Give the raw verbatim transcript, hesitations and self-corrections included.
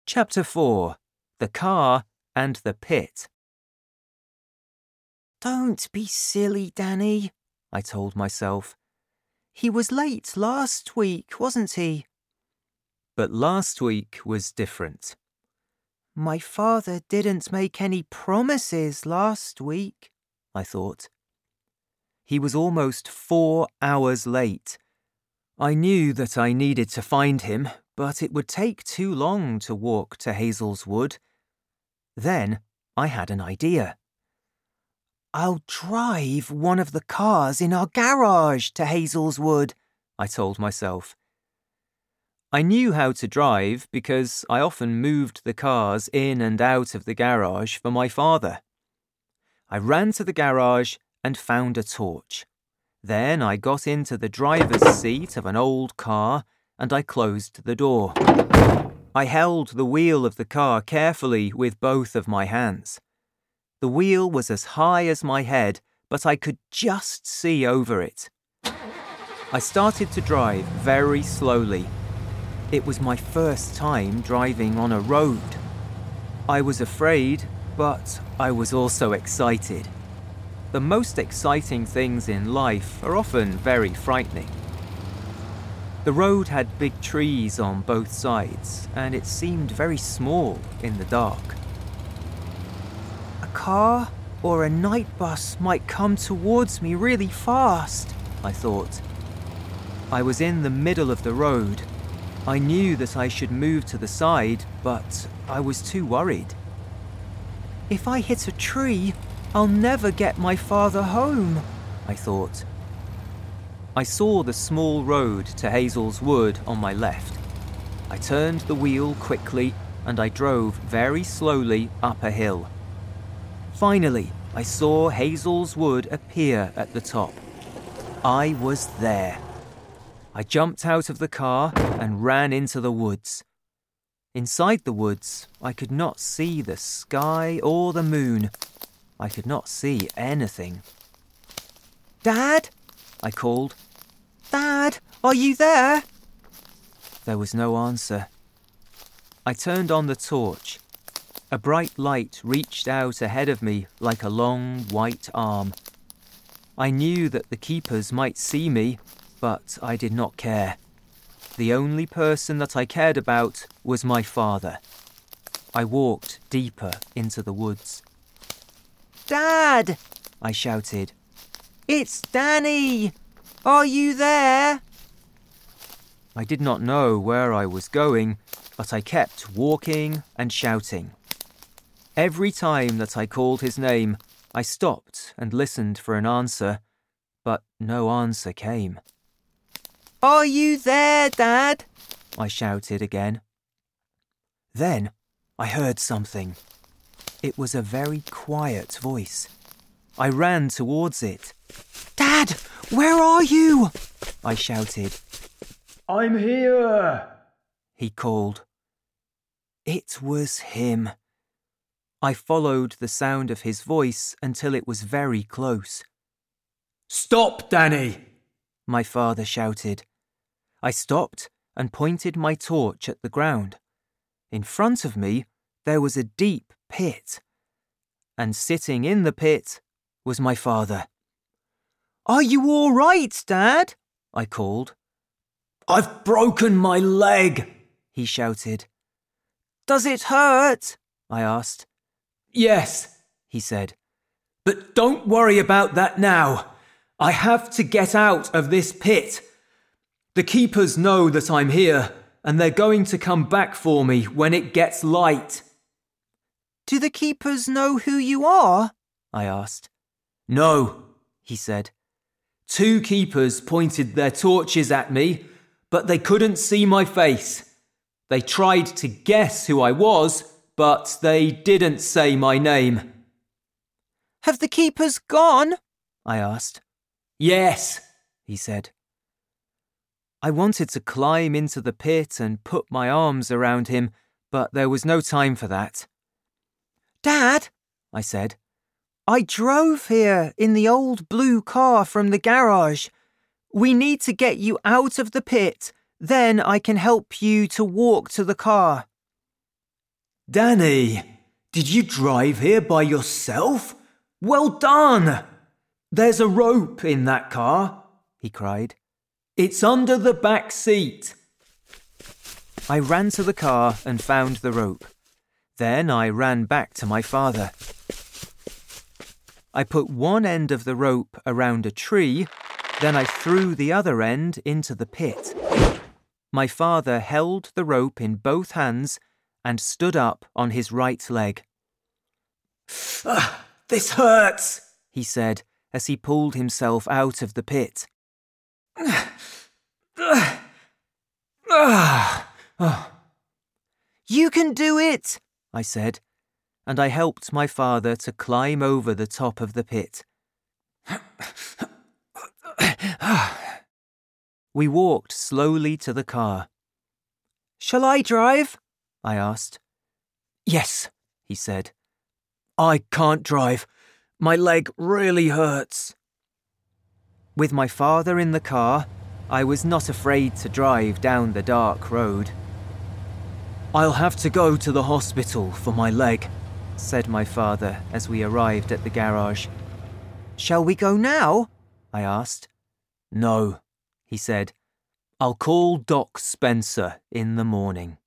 Chapter four. The Car and the Pit. Don't be silly, Danny, I told myself. He was late last week, wasn't he? But last week was different. My father didn't make any promises last week, I thought. He was almost four hours late. I knew that I needed to find him, but it would take too long to walk to Hazel's Wood. Then I had an idea. I'll drive one of the cars in our garage to Hazel's Wood, I told myself. I knew how to drive because I often moved the cars in and out of the garage for my father. I ran to the garage and found a torch. Then I got into the driver's seat of an old car and I closed the door. I held the wheel of the car carefully with both of my hands. The wheel was as high as my head, but I could just see over it. I started to drive very slowly. It was my first time driving on a road. I was afraid, but I was also excited. The most exciting things in life are often very frightening. The road had big trees on both sides, and it seemed very small in the dark. A car or a night bus might come towards me really fast, I thought. I was in the middle of the road. I knew that I should move to the side, but I was too worried. If I hit a tree, I'll never get my father home, I thought. I saw the small road to Hazel's Wood on my left. I turned the wheel quickly and I drove very slowly up a hill. Finally, I saw Hazel's Wood appear at the top. I was there. I jumped out of the car and ran into the woods. Inside the woods, I could not see the sky or the moon. I could not see anything. Dad? I called. Dad, are you there? There was no answer. I turned on the torch. A bright light reached out ahead of me like a long white arm. I knew that the keepers might see me, but I did not care. The only person that I cared about was my father. I walked deeper into the woods. Dad! I shouted. It's Danny! Are you there? I did not know where I was going, but I kept walking and shouting. Every time that I called his name, I stopped and listened for an answer, but no answer came. Are you there, Dad? I shouted again. Then I heard something. It was a very quiet voice. I ran towards it. Dad, where are you? I shouted. I'm here, he called. It was him. I followed the sound of his voice until it was very close. Stop, Danny, my father shouted. I stopped and pointed my torch at the ground. In front of me, there was a deep pit. And sitting in the pit was my father. Are you all right, Dad? I called. I've broken my leg, he shouted. Does it hurt? I asked. Yes, he said. But don't worry about that now. I have to get out of this pit. The keepers know that I'm here, and they're going to come back for me when it gets light. Do the keepers know who you are? I asked. No, he said. Two keepers pointed their torches at me, but they couldn't see my face. They tried to guess who I was, but they didn't say my name. Have the keepers gone? I asked. Yes, he said. I wanted to climb into the pit and put my arms around him, but there was no time for that. Dad, I said, I drove here in the old blue car from the garage. We need to get you out of the pit. Then I can help you to walk to the car. Danny, did you drive here by yourself? Well done! There's a rope in that car, he cried. It's under the back seat. I ran to the car and found the rope. Then I ran back to my father. I put one end of the rope around a tree, then I threw the other end into the pit. My father held the rope in both hands and stood up on his right leg. Ah, this hurts, he said as he pulled himself out of the pit. You can do it, I said, and I helped my father to climb over the top of the pit. We walked slowly to the car. Shall I drive? I asked. Yes, he said. I can't drive. My leg really hurts. With my father in the car, I was not afraid to drive down the dark road. I'll have to go to the hospital for my leg, said my father as we arrived at the garage. Shall we go now? I asked. No, he said. I'll call Doc Spencer in the morning.